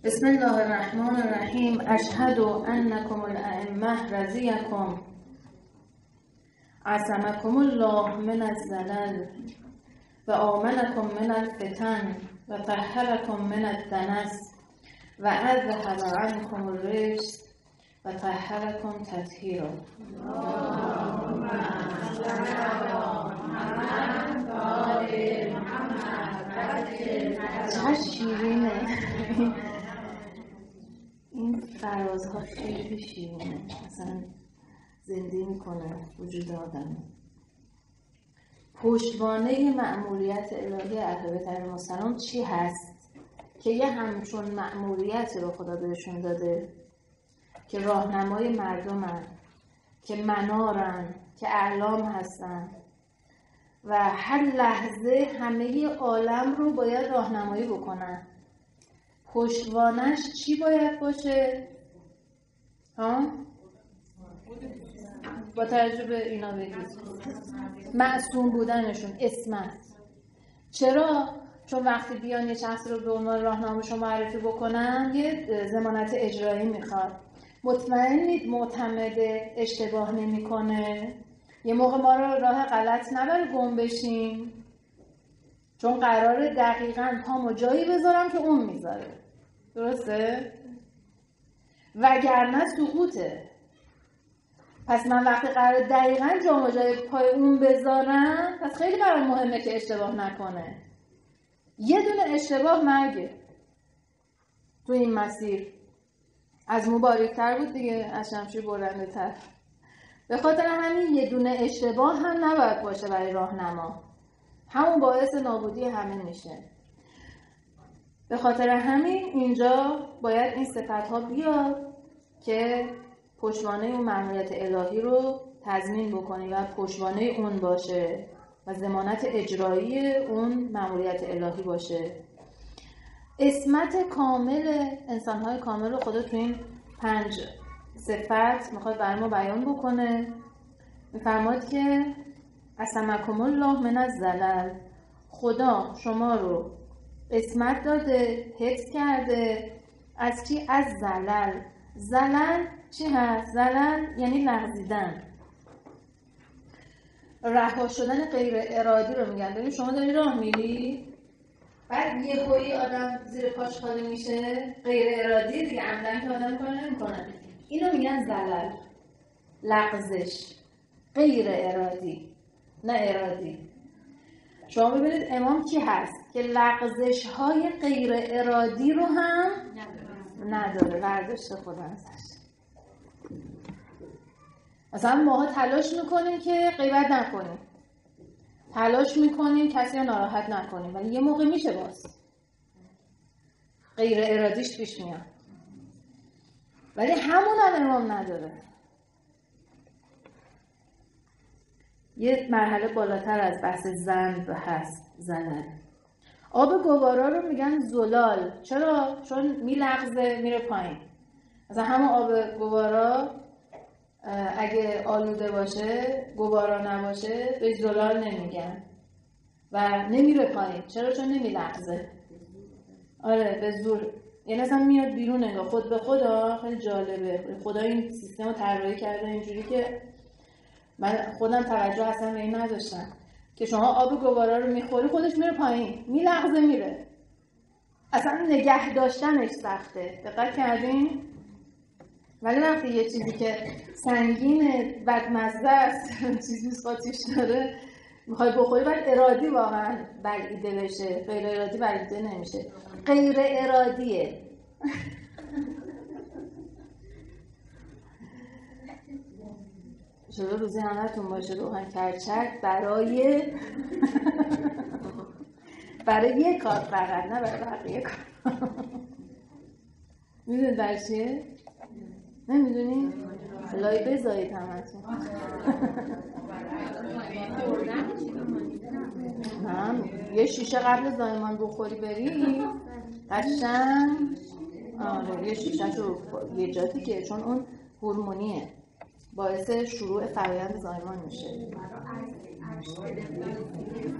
بسم الله الرحمن الرحیم. اشهد انکم الائمه رضیکم عصمکم الله من الزلل و آمنکم من الفتن و طهرکم من الدنس و اذهب عنکم الرجس و طهرکم تطهیرا. چه شیرینه این فرازها، خیلی شیرینه، مثلا زنده میکنه وجود آدم. پشتوانه مأموریت الهی اهل بیت علیهم السلام چی هست که یه همچون مأموریتی رو خدا بهشون داده که راهنمای مردمن، که منارن، که اعلام هستن و هر لحظه همه عالم رو باید راهنمایی بکنن. پشتوانش چی باید باشه؟ با توجه به اینا بگید. معصوم بودنشون، عصمت. چرا؟ چون وقتی بیان یه شخص رو به عنوان راهنمایشون معرفی بکنن یه ضمانت اجرایی میخواد. مطمئنید معتمده، اشتباه نمیکنه، یه موقع ما رو راه غلط نبره گم بشیم، چون قراره دقیقاً پامو جایی بذارم که اون میذاره. درسته؟ وگرنه سقوطه. پس من وقتی قراره دقیقاً جامو جای پای اون بذارم، پس خیلی برام مهمه که اشتباه نکنه. یه دونه اشتباه مرگه تو این مسیر. از مبارکتر بود دیگه، از شمشیر برنده تر. به خاطر همین یه دونه اشتباه هم نباید باشه برای راهنما، همون باعث نابودی همه میشه. به خاطر همین اینجا باید این صفت‌ها بیاد که پشتوانه اون مأموریت الهی رو تضمین بکنی و پشتوانه اون باشه و ضمانت اجرایی اون مأموریت الهی باشه. عصمت کامل انسان‌های کامل رو خدا تو این 5 صفت میخواد برای ما بیان بکنه. میفرماد که عصمکم الله من الزلل، خدا شما رو عصمت داده، حفظ کرده. از چی؟ از زلل. زلل چی هست؟ زلل یعنی لغزیدن، رها شدن غیر ارادی رو میگن. ببین شما داری راه میری، بعد یه هوی آدم زیر پاش خالی میشه، غیر ارادی دیگه، عمدن که آدم کار نمیکنه. اینو میگن زلل، لغزش، غیر ارادی نه ارادی. شما ببینید امام کی هست که لغزش های غیر ارادی رو هم نداره، برداشت خدا ازش. مثلا ماها تلاش میکنیم که غیبت نکنیم، تلاش میکنیم کسی رو ناراحت نکنیم، ولی یه موقع میشه باز غیر ارادیش پیش میاد، ولی همون هم امام نداره. یه مرحله بالاتر از بحث ذنب هست، زلل. آب گوارا رو میگن زلال. چرا؟ چون میلغزه، میره پایین. مثلا همون آب گوارا اگه آلوده باشه، گوارا نباشه، به زلال نمیگن و نمیره پایین. چرا؟ چون نمیلغزه. آره به زور، یعنی اصلا میاد بیرون انگار خود به خدا. خیلی جالبه، خدا این سیستم رو طراحی کرده اینجوری که من خودم توجه اصلا به این نداشتم که شما آب گوارا رو میخوری خودش میره پایین، میلغزه، میره. اصلا نگه داشتنش سخته. دقت کردین؟ ولی وقتی یه چیزی که سنگینه، بدمزه است، چیزی قاطیش داره، میخوای بخوری، باید ارادی واقعا بلعیده بشه. غیر ارادی بلعیده نمیشه، غیر ارادیه. شده روزی همتون باشه روحان کرچک برای برای یه کار فقط، نه برای بقیه کار. میدونید برای چیه؟ نمیدونی؟ لای بذارید همتون. یه شیشه قبل زایمان بخوری بری قشنگ. آره یه شیشه رو یه جاتی که چون اون هورمونیه، باعث شروع فرآیند زایمان میشه.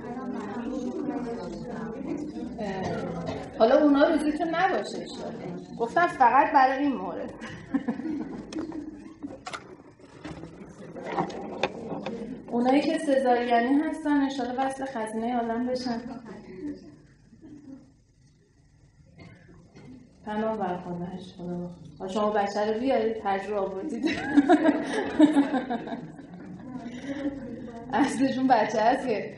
حالا اونا روزیتون نباشه اشاره. گفتم فقط برای این مورد. اونایی که سزارینی هستن انشالله وصل خزینه عالم بشن. پناه بر خودش خدا. شما بچه رو بیارید تجربه آوردید. اصلشون بچه هست که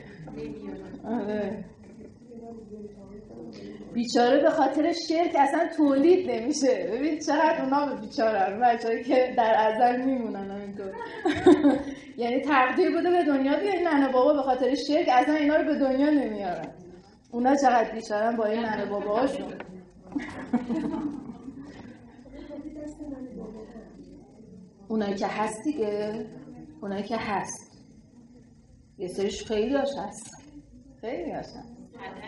بیچاره به خاطر شرک اصلا تولید نمیشه. ببین چقدر اونا به بیچاره بچه‌ای که در ازل میمونن همینطور. یعنی تقدیر بوده به دنیا بیارن، ننه بابا به خاطر شرک اصلا اینا رو به دنیا نمیارن. اونا چقدر بیچارن با این ننه باباهاشون. اونایی که هست دیگه، اونایی که هست یه سریش خیلی هاش هست، خیلی هاش هست.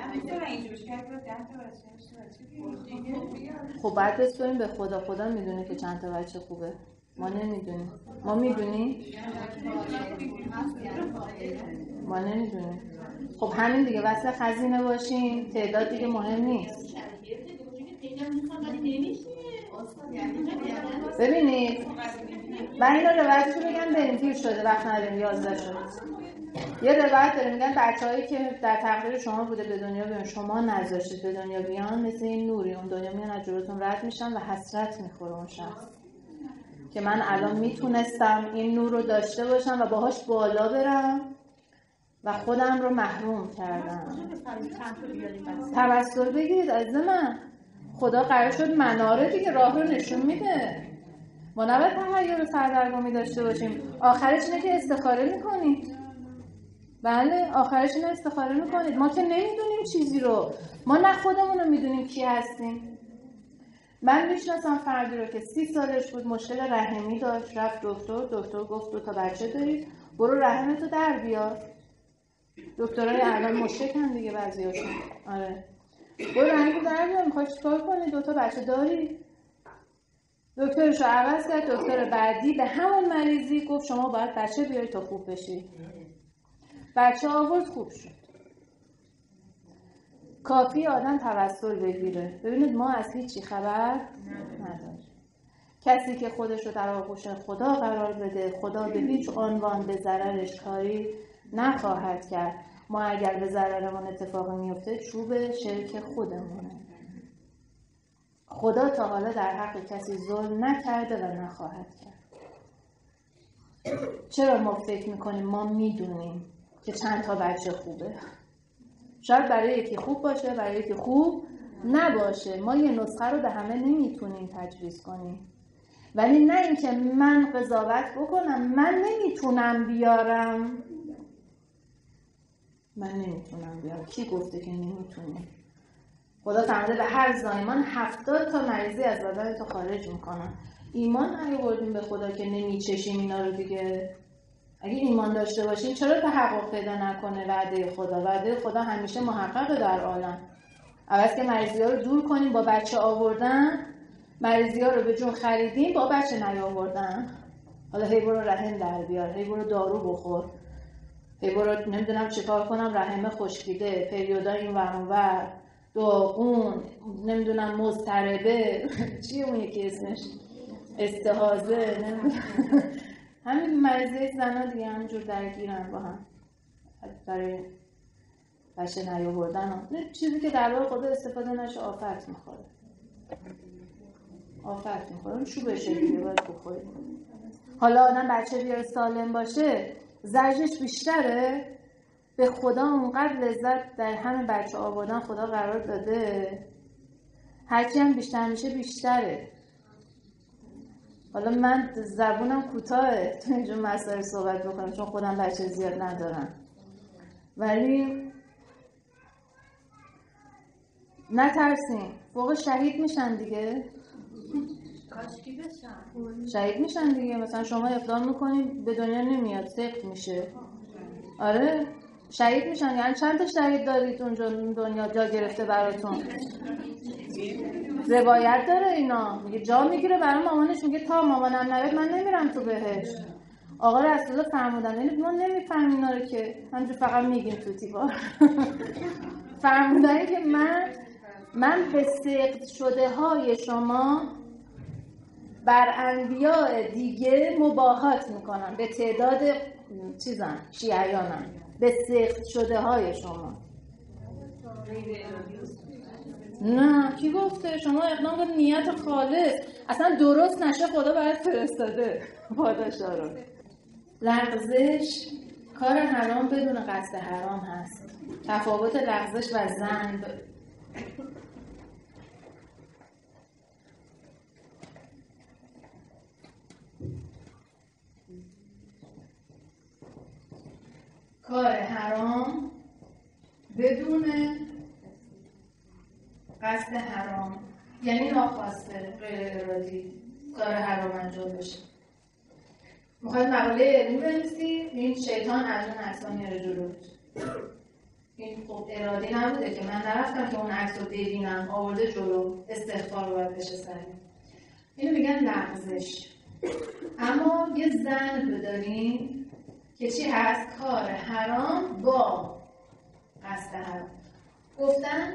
خب بعد بسپریم به خدا. خدا میدونه که چند تا بچه خوبه، ما نمیدونیم. ما میدونیم؟ ما نمیدونیم. خب همین دیگه، وصل خزینه باشین، تعداد دیگه مهم نیست. ببینید من این رو روایتشو بگم بریم، دیر شده وقت نداریم، 11 شد. یه روایت داره میگن بچه‌هایی که در تقدیر شما بوده به دنیا بیان، شما نذاشتید به دنیا بیان، مثل این نوری اون دنیا میان از جلوتون رد میشن و حسرت میخوره اون شخص که من الان میتونستم این نور رو داشته باشم و باهاش بالا برم و خودم رو محروم کردم. توسل بگیرید عزیز من. خدا قرار شد مناره دیگه، راه رو نشون میده. ما نباید تحیر و سردرگمی داشته باشیم. آخرش اینه که استخاره میکنید. بله آخرش اینه استخاره میکنید. ما که نمیدونیم چیزی رو، ما نه خودمون رو میدونیم کی هستیم. من میشناسم فردی رو که 30 سالش بود، مشکل رحمی داشت، رفت دکتر گفت 2 تا بچه داری، برو رحمتو در بیار. دکترای الان مشکن دیگه بعضیاشون. آره برو رحمتو در بیار، میخوای چیکار کنی؟ 2 تا بچه داری؟ دکترشو عوض کرد. دکتر بعدی به همون مریضی گفت شما باید بچه بیاری تا خوب بشی. بچه آورد، خوب شد. کافی آدم توسل بگیره. ببینید ما از هیچی خبر نداریم. کسی که خودش رو در آغوش خدا قرار بده، خدا به هیچ عنوان به ضررش کاری نخواهد کرد. ما اگر به ضررمون اتفاقی میفته چوب شرک خودمونه. خدا تا حالا در حق کسی ظلم نکرده و نخواهد کرد. چرا ما فکر میکنیم ما میدونیم که چند تا بچه خوبه؟ شاید برای یکی خوب باشه، برای یکی خوب نباشه. ما یه نسخه رو به همه نمیتونیم تجویز کنیم. ولی نه اینکه من قضاوت بکنم من نمیتونم بیارم. من نمیتونم بیارم. کی گفته که نمیتونی؟ خدا فرموده به هر زایمان 70 تا مریضی از بدن تو خارج میکنن. ایمان نیاوردیم به خدا که نمیچشیم اینا رو دیگه. اگه ایمان داشته باشیم چرا تحقق پیدا نکنه وعده خدا؟ وعده خدا همیشه محققه در عالم. عوض که مریضی ها رو دور کنیم با بچه آوردن، مریضی ها رو به جون خریدیم با بچه نیاوردن. حالا هی برو رحم در بیار، هی برو دارو بخور، هی برو نمیدونم چیکار کنم رحم خشکیده، پریودا این ور اون ور، داغون، نمیدونم مضطربه، چیه اون یکی اسمش؟ استحاضه، نمیدونم. همین مریضی زنا دیگه همینجور درگیرن با هم برای بچه نیاوردن. چیزی که در واقع خدا استفاده نشه آفت میخوره. آفت میخوره. اون چوب شکلیه باید بخورید. حالا آدم بچه بیاره سالم باشه زجرش بیشتره. به خدا اونقدر لذت در همین بچه آوردن خدا قرار داده، هرچی هم بیشتر میشه بیشتره. حالا من زبونم کوتاهه تو اینجور مسائل صحبت بکنم چون خودم بچه زیاد ندارم، ولی نترسین. فوق شهید میشن دیگه. شهید میشن دیگه. مثلا شما اقدام میکنید به دنیا نمیاد، سقط میشه. آره شهید میشن. یعنی چند تا شهید دارید اونجا دنیا جا گرفته براتون؟ روایت داره اینا. میگه جا میگیره برای مامانش، میگه تا مامانم نرد من نمیرم تو بهشت. آقا رسول الله فرمودن. یعنی ما نمیفهمیم اینا رو که همینجور فقط میگیم تو تیبار. فرمودن که من من به سقط شده های شما بر انبیاء دیگه مباهات میکنم، به تعداد شیعیانم، به سقط شده های شما. نه کی گفته؟ شما اقدام به نیت خالص، اصلا درست نشه خدا برات فرستاده پاداشا رو. لغزش کار حرام بدون قصد حرام هست. تفاوت لغزش و ذنب. کار حرام بدون قصد حرام یعنی ناخواسته، غیر ارادی کار حرام انجام بشه. میخواید مقاله علمی بنویسی، این شیطان از اون عکس ها میاره جلوت. این خب ارادی نبوده که من نرفتم که اون عکس رو ببینم، آورده جلو، استغفار باید بشه سریع. اینو میگن لغزش. اما یه ذنب داریم که چی هست؟ کار حرام با قصد حرام. گفتن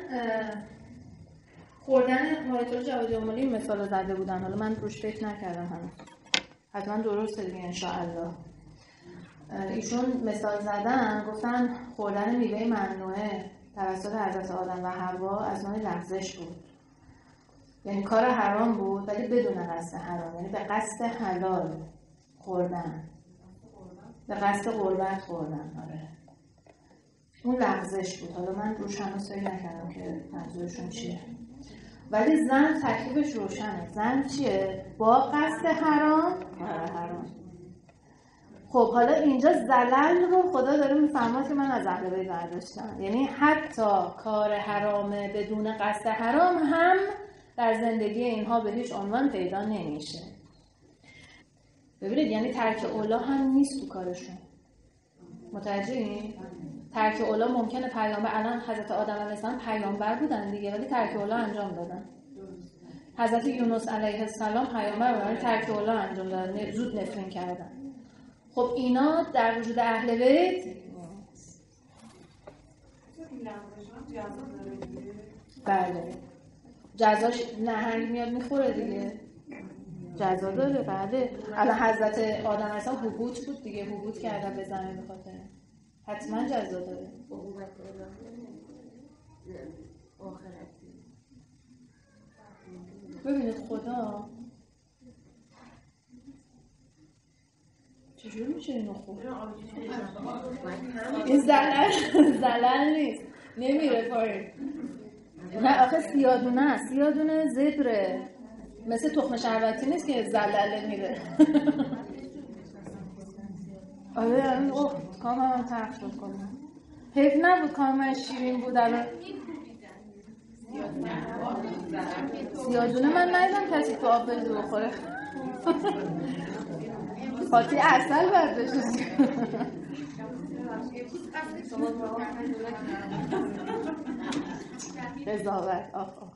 خوردن مارتول جوادی عمری مثال زده بودن، حالا من روش فکر نکردم هنوز، حتما درسته دیگه انشاءالله. ایشون مثال زدن، گفتن خوردن میوه ممنوعه توسط حضرت آدم و حوا از نوع لغزش بود، یعنی کار حرام بود ولی بدون قصد حرام، یعنی به قصد حلال خوردن، به قصد قربت خوردن. آره اون لغزش بود. حالا من روش هنوز فکر نکردم که منظورشون چیه، ولی زن تکلیفش روشنه. زن چیه؟ با قصد حرام حرام. خب حالا اینجا زلل رو خدا داره میفهمه که من از اهل بیت برداشتم، یعنی حتی کار حرامه بدون قصد حرام هم در زندگی اینها به هیچ عنوان پیدا نمیشه. ببینید یعنی ترک اولا هم نیست تو کارشون. متوجهین؟ ترک اولا ممکنه پیامبر، الان حضرت آدم علیه السلام پیامبر بودن دیگه ولی ترک اولا انجام دادن. حضرت یونس علیه السلام پیامبر بودن، ترک اولا انجام دادن، زود نفرین کردن. خب اینا در وجود اهل بیت بله جزاش نهنگ میاد میخوره دیگه، جزا داره. بله الان حضرت آدم علیه السلام حبوط بود دیگه، حبوط کردن به زمین، به خاطر حتما جزا داره. ببینید خدا چجور میشه اینو خوب؟ این زلل نیست، نمیره پایین. نه آخه سیادونه است، سیادونه زبره، مثل تخم شربتی نیست که زلله میره. آره اوه کامم ترخ شد کنم، حیف نبود کامم شیرین بود. الان سیادونه من ندیدم کسی تو آب بریزه بخوره. فاتی عسل برداشت. قضاوت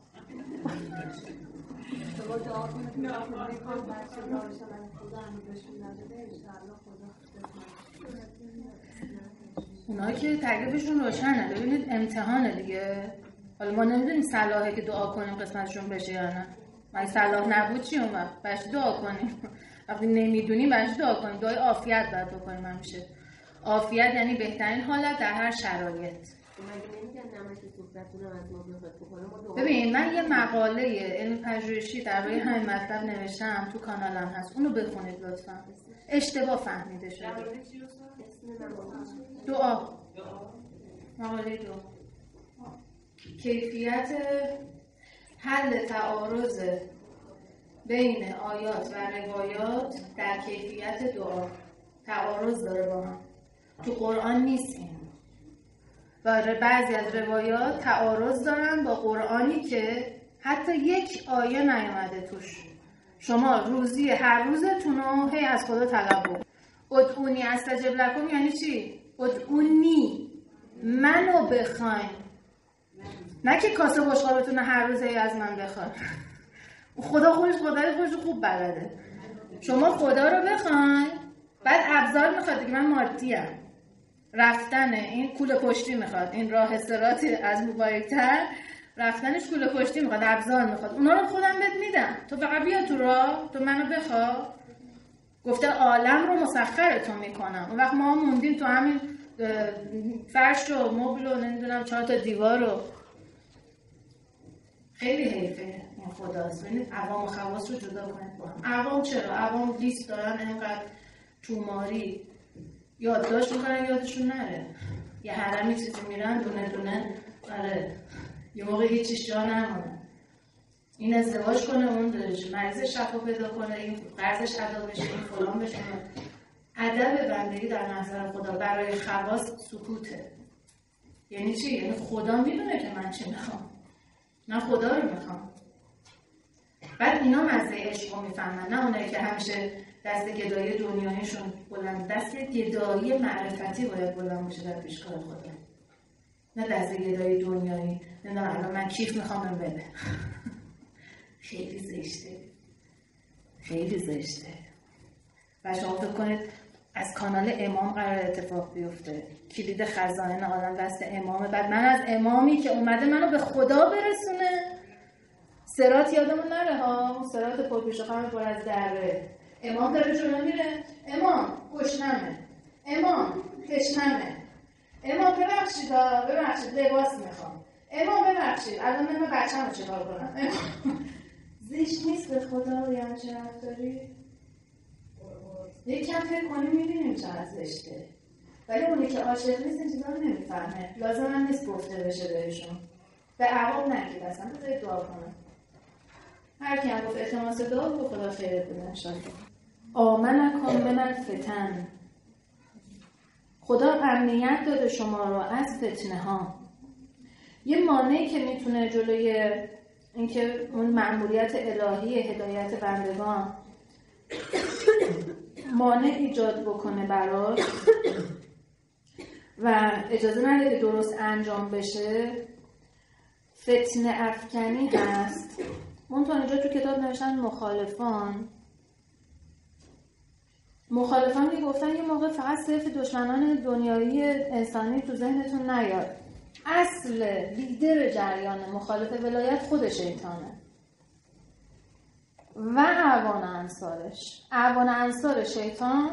اونا که تکلیفشون روشنه. ببینید امتحانه دیگه. حالا ما نمیدونیم صلاحه که دعا کنیم قسمتشون بشه یا نه. من صلاح نبود چی اون وقت؟ برش دعا کنیم. وقتی نمیدونیم برش دعا کنیم. دعای عافیت باید بکنیم همیشه. عافیت یعنی بهترین حالت در هر شرایط. ببین من یه مقاله علم پژوهشی در روی همین مطلب نوشتم، تو کانالم هست، اونو بخونید لطفا. اشتباه فهمیده شده. دعا. مقاله دعا. کیفیت حل تعارض بین آیات و روایات در کیفیت دعا. تعارض داره با هم. تو قرآن نیست این. و بعضی از روایات تعارض دارن با قرآنی که حتی یک آیه نیومده توش. شما روزی هر روزتون رو هی از خدا طلب کن. ادعونی استجب لکم یعنی چی؟ ادعونی منو بخواین، نه که کاسه بشقابتون هر روز هی از من بخواین. خدا خودش خوب بلده. شما خدا رو بخواین، بعد ابزار میخواد دیگه. من مادیم، رفتن این کوله پشتی میخواد، این راه صراط از مبارکتر رفتنش کوله پشتی میخواد، ابزار میخواد، اونا رو خودم بهت میدم، تو فقط بیا تو راه، تو منو بخوا. گفته عالم رو مسخرتون میکنم. اون وقت ما موندیم تو همین فرش و مبل و نمیدونم 4 تا دیوار رو. خیلی حیفه این خداست. ببینید عوام و خواص رو جدا کنید با هم. عوام چرا؟ عوام لیست دارن اینقدر توماری یادداشت میکنن یادشون نره. یه حرمی چیزی میرن دونه دونه. آره یه موقع هیچیش جا نمونه. این ازدواج کنه، اون مریض شفا پیدا کنه، این قرضش ادا بشه، این فلان بشه. ادب بندگی در نظر خدا برای خواص سکوته. یعنی چی؟ یعنی خدا میدونه که من چی میخوام، من خدا رو میخوام. بعد اینا مزه عشق رو میفهمن، نه اونایی که همیشه دست گدایی دنیایشون بلند. دست گدایی معرفتی باید بلند باشه در پیشگاه خدا، نه دست گدایی دنیایی. نه الان من کیف میخوام بده. خیلی زشته، خیلی زشته. و شما فکر کنید از کانال امام قرار اتفاق بیفته، کلید خزائن آدم دست امامه، بعد من از امامی که اومده منو به خدا برسونه. صراط یادمون نره ها، اون صراط پرپیش و خم پر از دره. امام داره جلو میره، امام گشنمه، امام تشنمه، امام ببخشید لباس میخوام، امام ببخشید الان من بچه‌مو چیکار کنم. زشت نیست به خدا یه همچین رفتاری؟ یک کم فکر کنیم میبینیم چقدر زشته. ولی اونی که عاشق نیست این چیزا رو نمیفهمه، لازم هم نیست گفته بشه بهشون. به عوام نگید اصلا، بذارید دعا کنم. هر کی هم گفت التماس دعا رو خدا خیرت بده انشالله. آمنکم من الفتن. خدا امنیت داده شما رو از فتنه ها. یه مانعی که میتونه جلوی اینکه اون مأموریت الهی هدایت بندگان مانع ایجاد بکنه براش و اجازه نده که درست انجام بشه، فتنه افکنی هست. منتها اینجا تو کتاب نوشتن مخالفان که گفتن یه موقع فقط صرف دشمنان دنیایی انسانی تو ذهنتون نیاد. اصل لیدر جریان مخالف ولایت خود شیطانه و اعوان انصار شیطان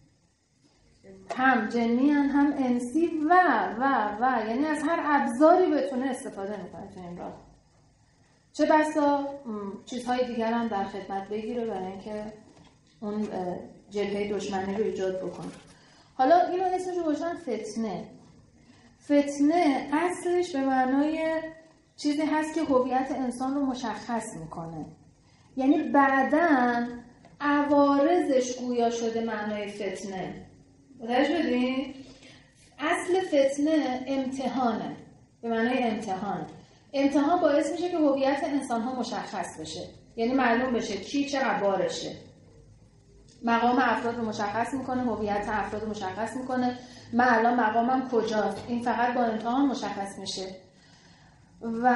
هم جنی هم انسی و یعنی از هر ابزاری بتونه استفاده میکنه تو این راه. چه بسا چیزهای دیگر هم در خدمت بگیره برای اینکه اون جبهه دشمنی رو ایجاد بکنه. حالا اینو اسمش رو گذاشتن فتنه. فتنه اصلش به معنای چیزی هست که هویت انسان رو مشخص میکنه. یعنی بعداً عوارضش گویا شده معنای فتنه. متوجه بدین؟ اصل فتنه امتحانه، به معنای امتحان. امتحان باعث میشه که هویت انسان ها مشخص بشه، یعنی معلوم بشه کی چه قبارشه. مقام افراد رو مشخص میکنه، هویت افراد رو مشخص میکنه. من الان مقامم کجاست؟ این فقط با امتحان مشخص میشه و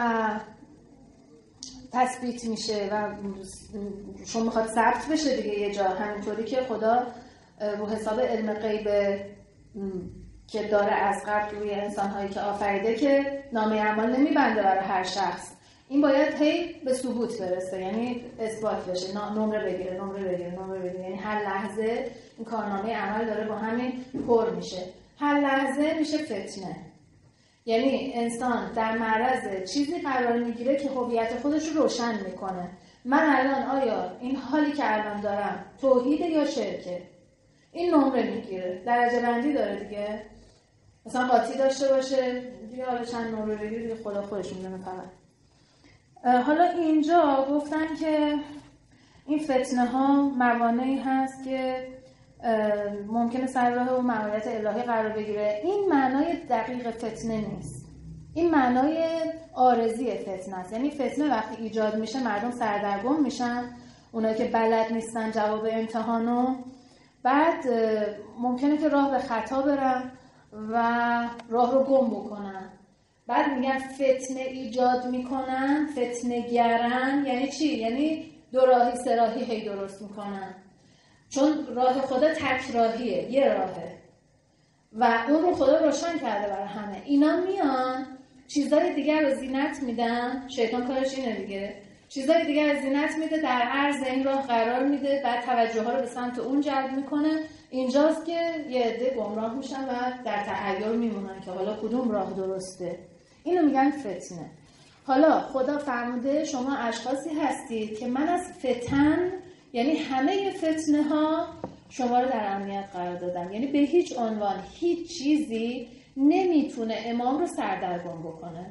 تثبیت میشه و شما میخواد ثبت بشه دیگه یه جا. همینطوری که خدا رو حساب علم غیب که داره از قبل روی انسان‌هایی که آفریده که نامه اعمال نمیبنده برای هر شخص. این باید هی به ثبوت برسه، یعنی اثبات بشه، نمره بگیره. یعنی هر لحظه این کارنامه عمل داره با همین پر میشه. هر لحظه میشه فتنه. یعنی انسان در معرض چیزی قرار میگیره که هویت خودش رو روشن میکنه. من الان آیا این حالی که الان دارم توحید یا شرکه؟ این نمره میگیره، درجه بندی داره دیگه. مثلا قاطی داشته باشه دیگه، حالا چند نمره بگیره دیگه خدا خودش میدونه فقط. حالا اینجا گفتن که این فتنه ها موانعی هست که ممکنه سر راه و مأموریت الهی قرار بگیره. این معنای دقیق فتنه نیست، این معنای عارضی فتنه است. یعنی فتنه وقتی ایجاد میشه مردم سردرگم میشن، اونایی که بلد نیستن جواب امتحانو، بعد ممکنه که راه به خطا برن و راه رو گم بکنن. بعد میگن فتنه ایجاد میکنن، فتنه گرن. یعنی چی؟ یعنی دو راهی سه راهی هی درست میکنن، چون راه خدا تک راهیه، یه راهه و اون رو خدا روشن کرده برای همه. اینا میان چیزای دیگر رو زینت میدن. شیطان کارش اینه دیگه، چیزای دیگر رو زینت میده، در عرض این راه قرار میده، بعد توجه ها رو به سمت اون جلب میکنه. اینجاست که یه عده گمراه میشن و در تحیر میمونن که حالا کدوم راه درسته. اینو میگن فتنه. حالا خدا فرموده شما اشخاصی هستید که من از فتن، یعنی همه فتنه ها شما رو در امنیت قرار دادم. یعنی به هیچ عنوان هیچ چیزی نمیتونه امام رو سردرگم بکنه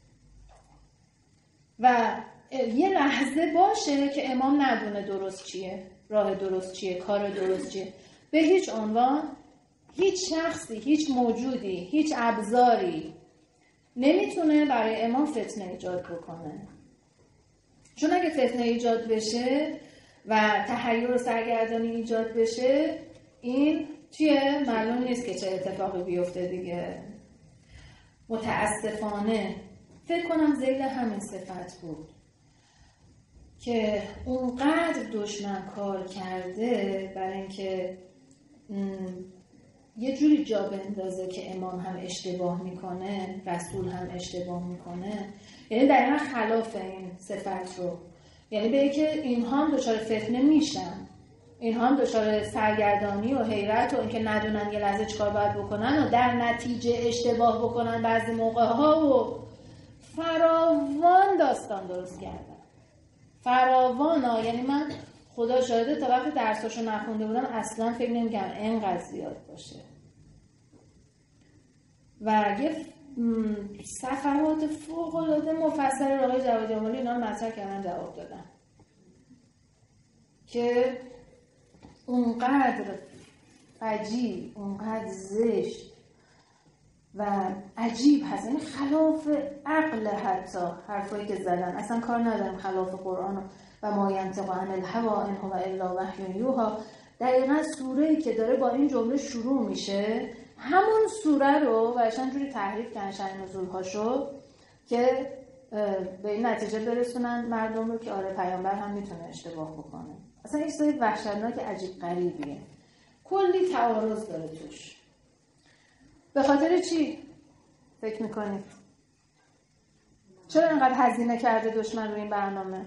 و یه لحظه باشه که امام ندونه درست چیه، راه درست چیه، کار درست چیه. به هیچ عنوان هیچ شخصی، هیچ موجودی، هیچ ابزاری نمیتونه برای امام فتنه ایجاد بکنه. چون اگه فتنه ایجاد بشه و تحیر و سرگردانی ایجاد بشه، این توی معلوم نیست که چه اتفاقی بیفته دیگه. متاسفانه فکر کنم ذیل همین صفت بود که اونقدر دشمن کار کرده برای اینکه یه جوری جا بندازه که امام هم اشتباه میکنه، رسول هم اشتباه میکنه. یعنی دقیقا خلاف این صفت رو، یعنی به که اینها هم دچار فتنه میشن، اینها هم دچار سرگردانی و حیرت و اینکه ندونن یه لحظه چیکار باید بکنن و در نتیجه اشتباه بکنن بعضی موقع ها و فراوان داستان درست کردن. فراوان ها، یعنی من خدا شاهده تا وقتی درساشو نخونده بودم اصلا فکر نمی‌کردم اینقدر زیاد باشه و یه صفحات فوق‌العاده مفصل آقای جواد جمالی اینا رو مطرح کردن، جواب دادن که اونقدر فجیع، اونقدر زشت و عجیب هست، یعنی خلاف عقل. حتی حرفایی که زدن اصلا کار ندارم خلاف قرآن و ما ینطق عن الهوی ان هو الا وحی یوحی. دقیقاً سوره‌ای که داره با این جمله شروع میشه همون سوره رو براشون جوری تحریف کردن شأن نزول‌هاشو که به این نتیجه برسونن مردم رو که آره پیامبر هم میتونه اشتباه بکنه. اصلا این چیز وحشتناک عجیب غریبیه، کلی تعارض داره توش. به خاطر چی فکر میکنید؟ چرا اینقدر هزینه کرده دشمن رو این برنامه؟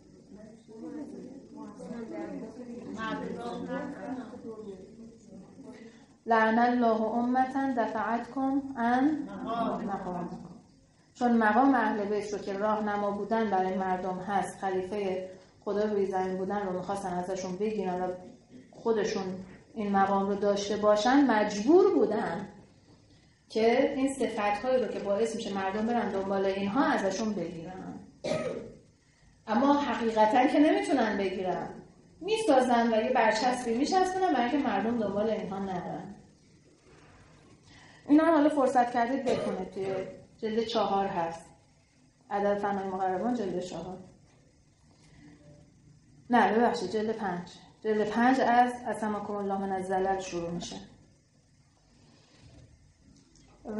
لعن الله امة دفعتکم عن مقامکم. چون مقام اهل بیت رو که راهنما بودن برای مردم هست، خلیفه خدا روی زمین بودن رو میخواستن ازشون بگیرن و خودشون این مقام رو داشته باشن، مجبور بودن که این صفت‌هایی رو که باعث میشه مردم برن دنبال اینها ازشون بگیرن. اما حقیقتا که نمیتونن بگیرن، میسازن و یه برچسبی میچسبونن برای اینکه مردم دنبال اینها نرن. اینا حالا فرصت کردید بخونید، توی جلد 4 هست، عدد فنای مقربان جلد 4. نه ببخشید جلد 5. جلد 5 از اسماکم الله من الزلل شروع میشه. و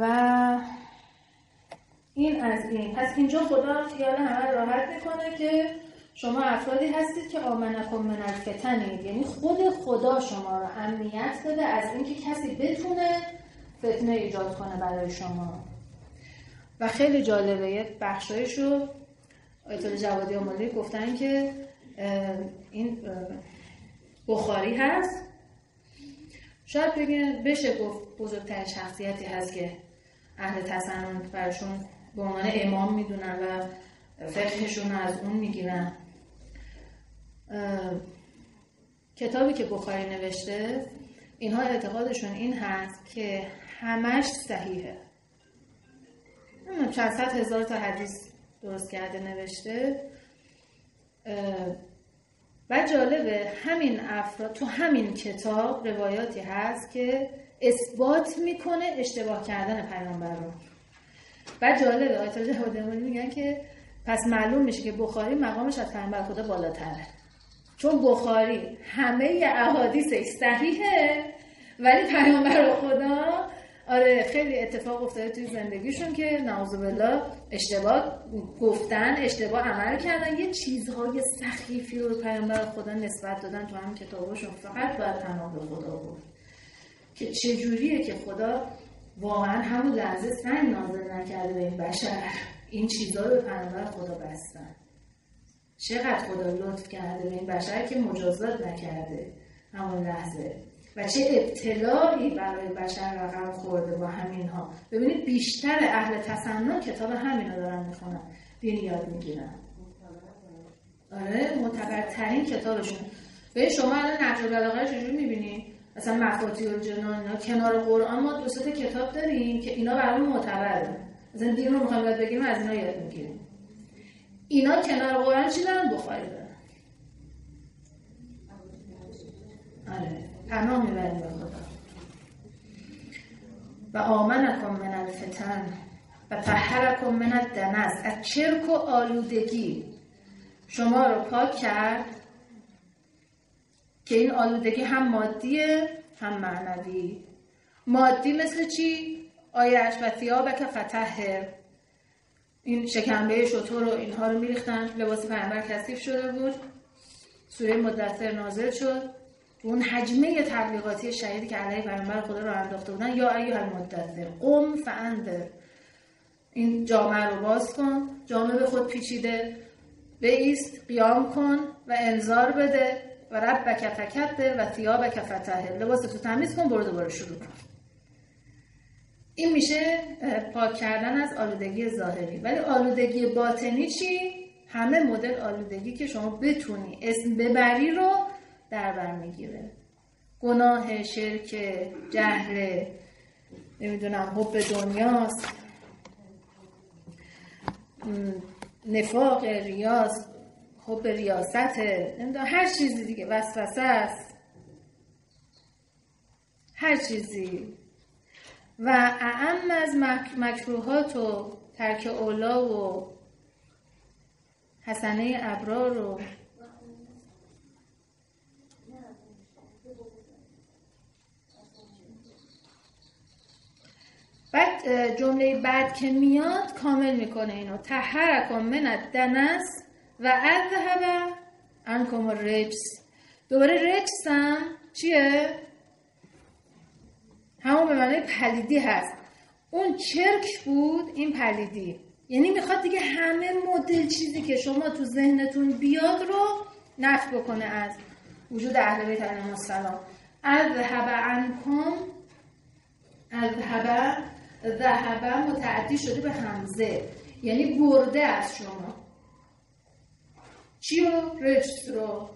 این از این. پس اینجا خدا خیال همه راحت میکنه که شما افرادی هستید که آمنکم من الفتنید، یعنی خود خدا شما رو امنیت داده از اینکه کسی بتونه فتنه ایجاد کنه برای شما. و خیلی جالبه، یه بخشایشو آیت الله جوادی آمالی گفتن که این بخاری هست، شاید بشه گفت بزرگترین شخصیتی هست که اهل تسنن برشون به عنوان امام میدونن و فقهشون از اون میگیرن. کتابی که بخاری نوشته، اینها اعتقادشون این هست که همش صحیحه، چند صد هزار تا حدیث درست کرده نوشته. و جالبه همین افراد تو همین کتاب روایاتی هست که اثبات میکنه اشتباه کردن پیامبر رو. و جالبه آیت الله جوادی میگن که پس معلوم میشه که بخاری مقامش از پیامبر خدا بالاتره، چون بخاری همه احادیثش صحیحه ولی پیامبر خدا آره خیلی اتفاق افتاده توی زندگیشون که نعوذ بالله اشتباه گفتن، اشتباه عمل کردن، یه چیزهای سخیفی رو پیامبر خدا نسبت دادن تو همین کتابشون. فقط باید پناه به خدا بود که چجوریه که خدا واقعا همون لحظه سنگ نازل نکرده به این بشر، این چیزا رو به پیامبر خدا بستن. چقدر خدا لطف کرده به این بشر که مجازات نکرده همون لحظه و چه ابتلایی برای بشر رقم خورده با همینها. ببینید بیشتر اهل تصنع کتاب همینو دارن میخونن، دین یاد میگیرن. آره معتبرترین کتابشون. ببین شما الان نهج البلاغه رو چجوری میبینی؟ مثلا مفاتیح الجنان اینا کنار قرآن ما 2 تا کتاب داریم که اینا برامون معتبره. مثلا دین رو میخوایم یاد بگیریم از اینا یاد میگیریم. اینا کنار قرآن چی دارن؟ بخاری دارن. آره پناه میبریم به خدا. و آمنکم من الفتن و طهرکم من الدنس، از چرک و آلودگی شما رو پاک کرد که این آلودگی هم مادیه هم معنوی. مادی مثل چی؟ آیش و ثیابک فطهر، این شکنبه شتر و اینها رو میریختن، لباس پیامبر کثیف شده بود، سوره مدثر نازل شد، اون حجمه تبلیغاتی شدیدی که علیه پیامبر خدا رو انداخته بودن، یا ایها المدثر قم فانذر، این جامعه رو باز کن، جامعه به خود پیچیده، بایست قیام کن و انذار بده و ربک فکبر و ثیابک فطهر، لباستو تمیز کن، برو دوباره شروع کن. این میشه پاک کردن از آلودگی ظاهری. ولی آلودگی باطنی چی؟ همه مدل آلودگی که شما بتونی اسم ببری رو در بر میگیره. گناه، شرک، جهل، نمیدونم حب دنیاست، نفاق، ریاست، حب ریاست، نمیدونم هر چیزی دیگه، وسوسه است، هر چیزی. و اعم از مکروهات و ترک اولا و حسنه ابرار و بعد جمله بعد که میاد کامل میکنه اینو، طهرکم من الدنس و اذهب عنکم الرجس. دوباره رجس هم چیه؟ همون به معنی پلیدی هست. اون چرک بود، این پلیدی. یعنی میخواد دیگه همه مدل چیزی که شما تو ذهنتون بیاد رو نفی بکنه از وجود اهل بیت علیهم السلام. اذهب عنکم، ذهب متعدی شده به همزه، یعنی برده از شما. چی رو؟ رجس رو.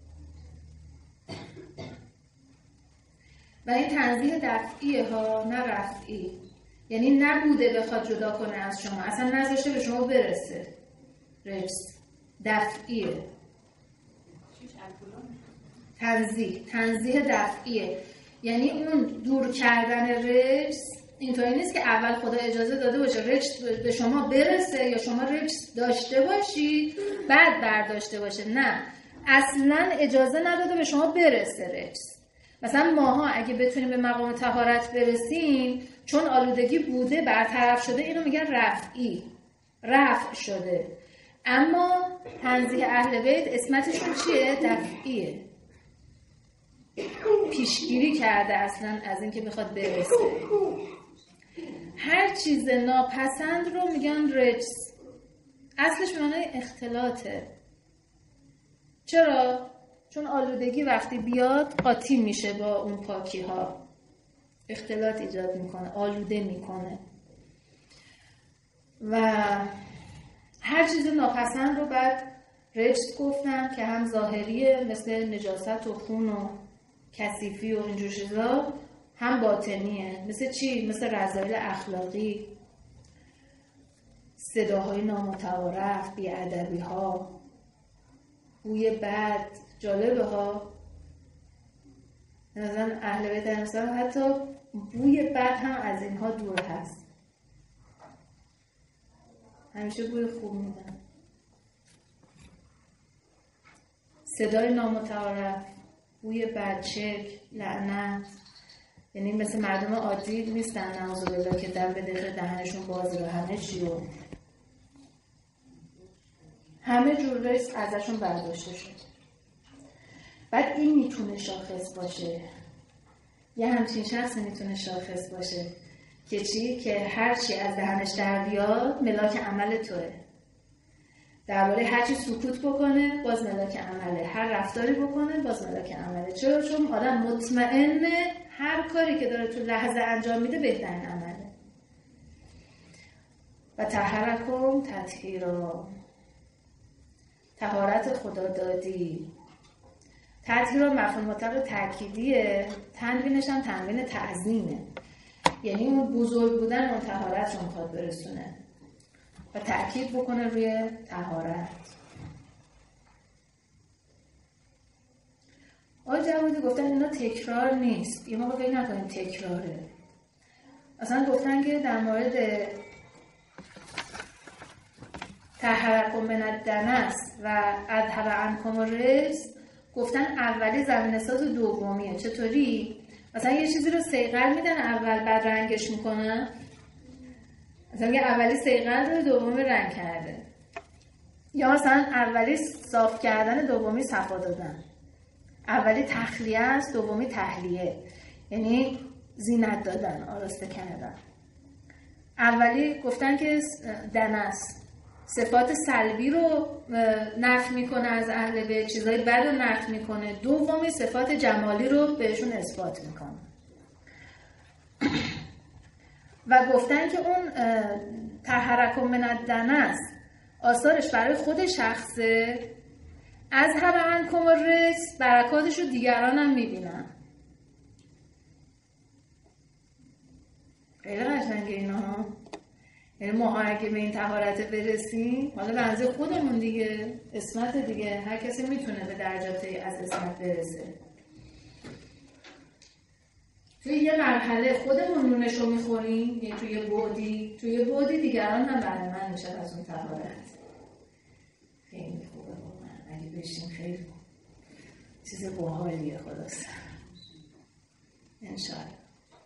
و این تنزیه دفعیه ها، نه رفعی. یعنی نبوده بخواد جدا کنه از شما، اصلا نذاشته به شما برسه. رجس دفعیه. تنزیه دفعیه، یعنی اون دور کردن رجس اینطوری نیست که اول خدا اجازه داده باشه رجس به شما برسه یا شما رجس داشته باشید بعد برداشته باشه. نه، اصلا اجازه نداده به شما برسه رجس. مثلا ماها اگه بتونیم به مقام طهارت برسیم، چون آلودگی بوده برطرف شده، اینو میگن رفعی، رفع شده. اما تنزیه اهل بیت اسمتشون چیه؟ دفعیه. پیشگیری کرده اصلا از اینکه بخواد برسه. هر چیز ناپسند رو میگن رجس. اصلش معنی اختلاطه. چرا؟ چون آلودگی وقتی بیاد قاطی میشه با اون پاکی ها، اختلاط ایجاد میکنه، آلوده میکنه. و هر چیز ناپسند رو بعد رجس گفتن که هم ظاهریه مثل نجاست و خون و کثیفی و اینجور چیزا، هم باطنیه مثل چی؟ مثل رذایل اخلاقی، صداهای نامتعارف، بی‌ادبی ها، بوی بد. جالبه ها، مثلا اهل بیت علیهم السلام حتی بوی بد هم از اینها دور هست، همیشه بوی خوب میدن. صدای نامتعارف، بوی بد، شرک، لعنت، یعنی مثل مردم عادی نیستن نعوذ بالله که دم به دقیقه دهنشون بازی و همه چی و همه جور رجس ازشون برداشته شد. بعد این میتونه شاخص باشه، یه همچین شخص میتونه شاخص باشه که چی؟ که هر چی از دهنش در بیاد ملاک عمل توه. درباره هر چی سکوت بکنه باز ملاک عمله، هر رفتاری بکنه باز ملاک عمله. چرا؟ چون آدم مطمئنه هر کاری که داره تو لحظه انجام میده بهترین عمله. و طهرکم تطهیرا، طهارت خدادادی. تطهیرا مفعول مطلق تأکیدیه، تنوینش هم تنوین تعظیمه، یعنی اون بزرگ بودن اون طهارت رو میخواد برسونه و تأکید بکنه روی طهارت. آقای جوادی گفتن اینا تکرار نیست، یه موقع فکر نکنیم تکراره. اصلا گفتن که در مورد طهرکم من الدنس و اذهب عنکم الرجس گفتن اولی زمینه ساز و دومیه. چطوری؟ مثلا یه چیزی رو صیقل میدن اول بعد رنگش میکنن. مثلا یه اولی صیقل داره دومی رنگ کرده، یا مثلا اولی صاف کردن دومی صفا دادن. اولی تخلیه است دومی تحلیه، یعنی زینت دادن، آراسته کردن. اولی گفتن که دنس صفات سلبی رو نفی میکنه از اهل بیت، چیزای بد رو نفی میکنه. دومی صفات جمالی رو بهشون اثبات میکنه. و گفتن که اون طهرکم من الدنس آثارش برای خود شخصه، اذهب عنکم الرجس برکاتش رو دیگران هم میبینن. خیلی قشنگه اینا. یعنی ما اگه به این طهارت برسیم، حالا بنزه خودمون دیگه، اسمت دیگه، هر کسی میتونه به درجاتی از اسمت برسه. توی یه مرحله خودمون نونشو میخوریم، یعنی توی بعدی دیگران هم برای من میشه از اون طهارت. خیلی خوبه واقعا، اگه بشیم خیلی چیز باحالیه. خلاص انشاءالله.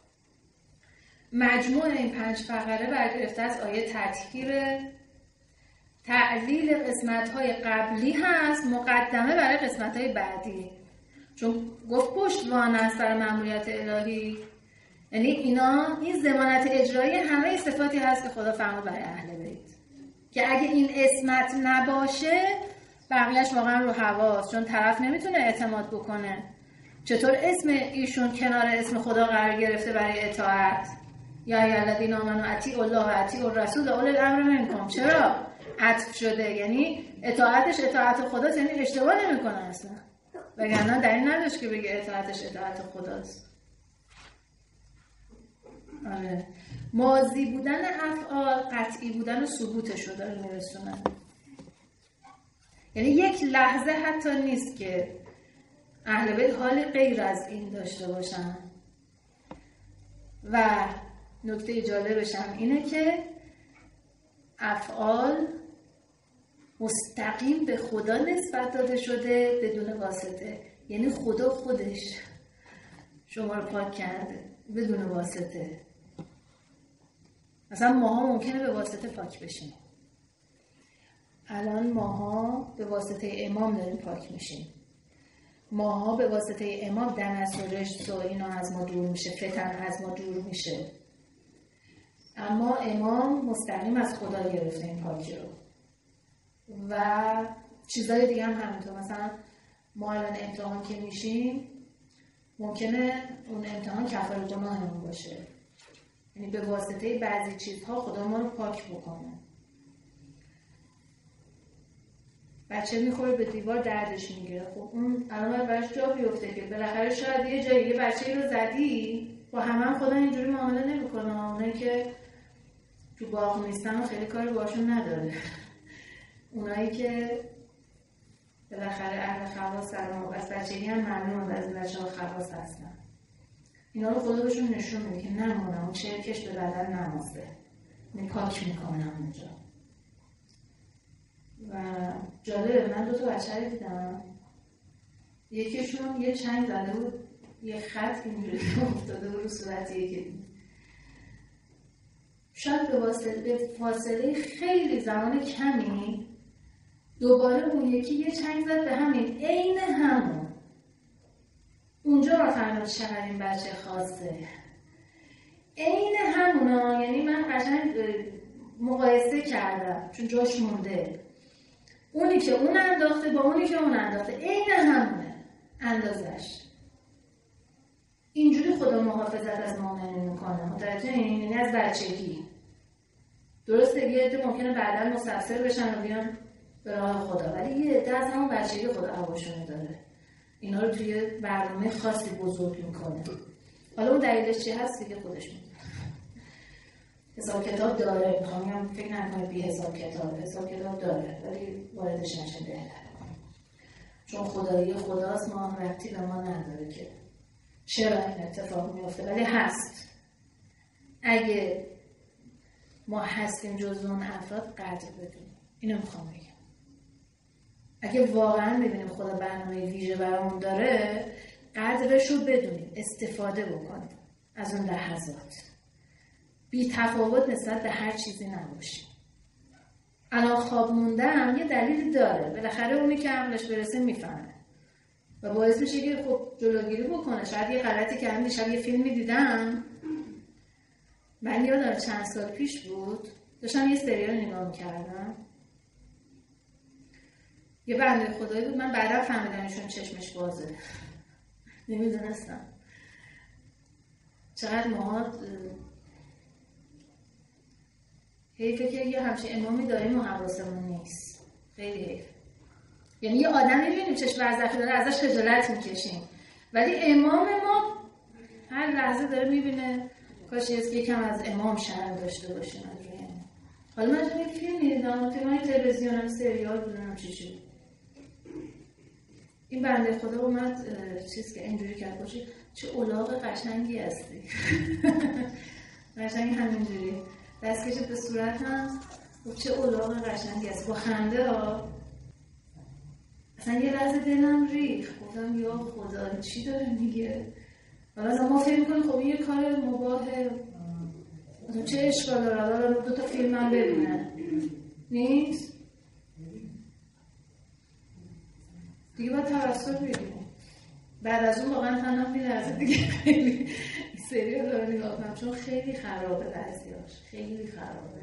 مجموع این 5 فقره برگرفته از آیه تطهیر. تعلیل قسمت‌های قبلی هست، مقدمه برای قسمت‌های بعدی، چون گفت پشتوانه است برای مأموریت الهی. یعنی این ضمانت اجرایی همه صفاتی هست که خدا فرمود برای اهل بیت، که اگه این اسمت نباشه بقیه‌اش واقعا رو هواست، چون طرف نمیتونه اعتماد بکنه. چطور اسم ایشون کنار اسم خدا قرار گرفته برای اطاعت؟ یا الذین آمنوا اطیعوا الله و اطیعوا الرسول و اولی الامر منکم. چرا عطف شده؟ یعنی اطاعتش اطاعت خداست، یعنی اشتباه نمیکنه اصلا، وگرنه دلیل نداشت که بگه اطاعتش اطاعت خداست. آره، ماضی بودن افعال قطعی بودن و ثبوتش رو داره میرسونه. یعنی یک لحظه حتی نیست که اهل بیت حال غیر از این داشته باشن. و نکته جالبش هم اینه که افعال مستقیم به خدا نسبت داده شده بدون واسطه. یعنی خدا خودش شما رو پاک کرده بدون واسطه. مثلا ماها ممکنه به واسطه پاک بشیم. الان ماها به واسطه امام داریم پاک میشیم. ماها به واسطه امام دنس و رجس و اینا از ما دور میشه، فتن از ما دور میشه. اما امام مستقیم از خدا گرفته این پاکی رو. و چیزای دیگه هم همینطور. مثلا ما الان امتحان که میشیم ممکنه اون امتحان کفاره گناهمون باشه، یعنی به واسطه بعضی چیزها خدا ما رو پاک بکنه. بچه میخوره به دیوار دردش میگیره، خب اون الان براش جا بیفته که بالاخره شاید یه جایی یه بچه‌ای رو زدی، با همه خدا اینجوری معامله نمیکنه. اونایی که تو باغ نیستن خیلی کاری باشون نداره. اونایی که بالاخره اهل خواص و بس بچگی هم ممنون از بچه‌ها خواص هستن، اینا رو خدا بهشون نشون میده که نمونم اون چرکش به بدن نمازه، پاک میکنم اونجا. و جالبه، من 2 بچه رو دیدم، یکیشون یه چنگ زده بود، یه خط اینجوری افتاده بود رو صورت یکی. شاید به فاصله خیلی زمان کمی دوباره اون یکی یه چنگ زد به همین عین همون. اونجا را فهمید چقدر این بچه خاصه. عین همونا، یعنی من قشنگ مقایسه کردم چون جاش مونده، اونی که اون انداخته با اونی که اون انداخته عین همونه اندازش. اینجوری خدا محافظت از مؤمنین میکنه، متوجه این؟ یعنی از بچگی. درسته یه عده ممکنه بعداً مستبصر بشن و بیان به راه خدا، ولی یه عده از همون بچگی خدا هواشون داره، اینا رو توی برنامه خاصی بزرگ میکنه. حالا اون دلیلش چی هست دیگه خودش میدونه. حساب کتاب داره، میخوام فکر نکنید بی حساب کتاب داره، ولی واردش نشه بهتره، چون خدایی خداست، ما ربطی به ما نداره که چرا این اتفاق میفته، ولی هست. اگه ما هستیم جزو اون افراد قدر بدونیم، اینو میخوام بگم. اگه واقعا ببینیم خدا برنامه ویژه برامون داره، قدرش رو بدونیم، استفاده بکنیم از اون لحظات، بی تفاوت نسبت به هر چیزی نباشیم. الان خواب موندم یه دلیلی داره، بالاخره اونی که عقلش برسه میفهمه و باعث میشه که خب جلوگیری بکنه. شاید یه غلطی که همین شب یه فیلمی دیدم، من یادم چند سال پیش بود داشتم یه سریال نگاه میکردم، یه بنده خدایی بود، من بعدا فهمیدم ایشون چشمش بازه، نمیدونستم. چقدر ماها حیفه که یه همچین امامی داریم و حواسمون نیست، خیلی حیف. یعنی یه آدم میبینیم چشم ورزخی داره ازش خجالت میکشیم، ولی امام ما هر لحظه داره میبینه کاش یکم از امام شرم داشته باشیم از روی امام. حالا من یه فیلم میدیدم، فیلمای تلویزیون هم سریال بودنم چی این بنده خدا اومد چیز که اینجوری کرد باشی چه الاغ قشنگی هستی قشنگی همینجوری دست کشید به صورتم گفت چه الاغ قشنگی هستی با خنده ها. اصلا یه لحظه دلم ریخت، گفتم یا خدا چی داره میگه. حالا ما فکر میکنیم خب این یه کار مباهه، چه اشکال داره، حالا 2 تا فیلم هم ببینه نیست دیگه، باید توسط بگیریم. بعد از اون واقعا تنها میلرزه دیگه خیلی سریال رو نگاه کنم، چون خیلی خرابه بعضیاش، خیلی خرابه.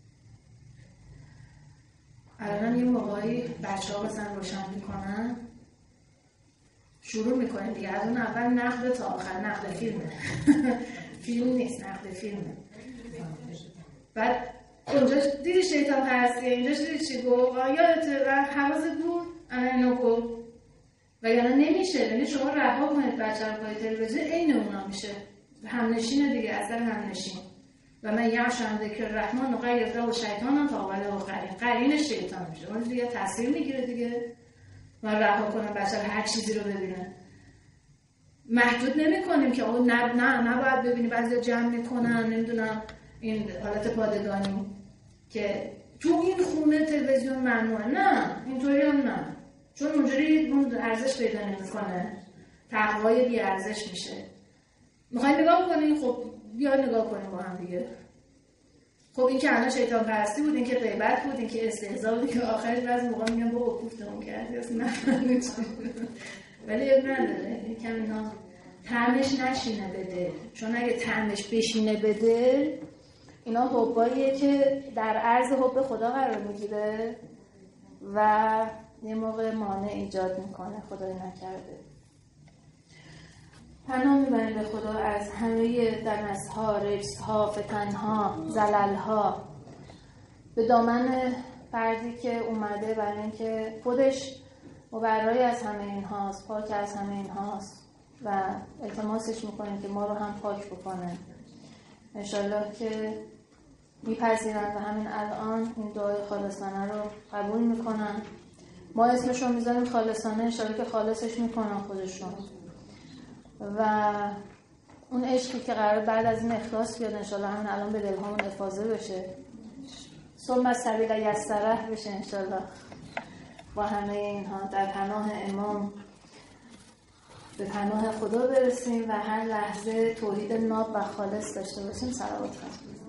الان یه موقعی بچه ها مثلا روشن میکنن شروع میکنیم دیگه، از اون اول نقد تا آخر نقد فیلمه فیلم نیست، نقد فیلمه. بعد اونجا دیدی شیطان پرستیه، اینجاش دیدی چی گفت، یادت حواست بود اینو گفت، و یعنی نمیشه. یعنی شما رها کنید بچه رو پای تلویزیون، عین اونا میشه همنشینه دیگه، اثر همنشین. و من یعشم ذکر الرحمن و غیر و شیطان تا اول و قرین شیطان میشه، اون دیگه تاثیر میگیره دیگه. من رها کنم بچه هر چیزی رو ببینه، محدود نمی کنیم که اون نباید ببینی، بعضی جمع میکنن نمیدونم این حالت پادگانی که تو این خونه تلویزیون ممنوعه، نه اینطوری هم نه، چون اونجوری اون ارزش پیدا نمیکنه، تقوای بی ارزش میشه. میخوایم نگاه کنیم، خب بیا نگاه کنیم با هم دیگه. خب این که الان شیطان پرستی بود، این که غیبت بود، این که استهزا بود، که آخرش بعضی موقع میگن بابا کوفتمون کردی اصلا ولی اب نداره، یکم اینا طعمش نشینه بده، چون اگه طعمش بشینه بده اینا حباییه که در عرض حب خدا قرار میگیره و یه موقع مانع ایجاد میکنه، خدای نکرده. پناه میبریم به خدا از همه دنس‌ها، رجزها، فتنها، زللها. به دامن فردی که اومده برای اینکه خودش مبرای از همه این هاست، پاک از همه این هاست و التماسش میکنیم که ما رو هم پاک بکنه. انشالله که میپذیرن و همین الان این دعای خالصانه رو قبول میکنن. ما اسمش رو میذاریم خالصانه، انشالله که خالصش میکنن خودشون و اون عشقی که قرار بعد از این اخلاص بیاد انشالله همین الان به دلهامون افاضه بشه، ثم السبیل یسره بشه انشالله. با همه اینها در پناه امام به پناه خدا برسیم و هر لحظه توحید ناب و خالص داشته باشیم. صلوات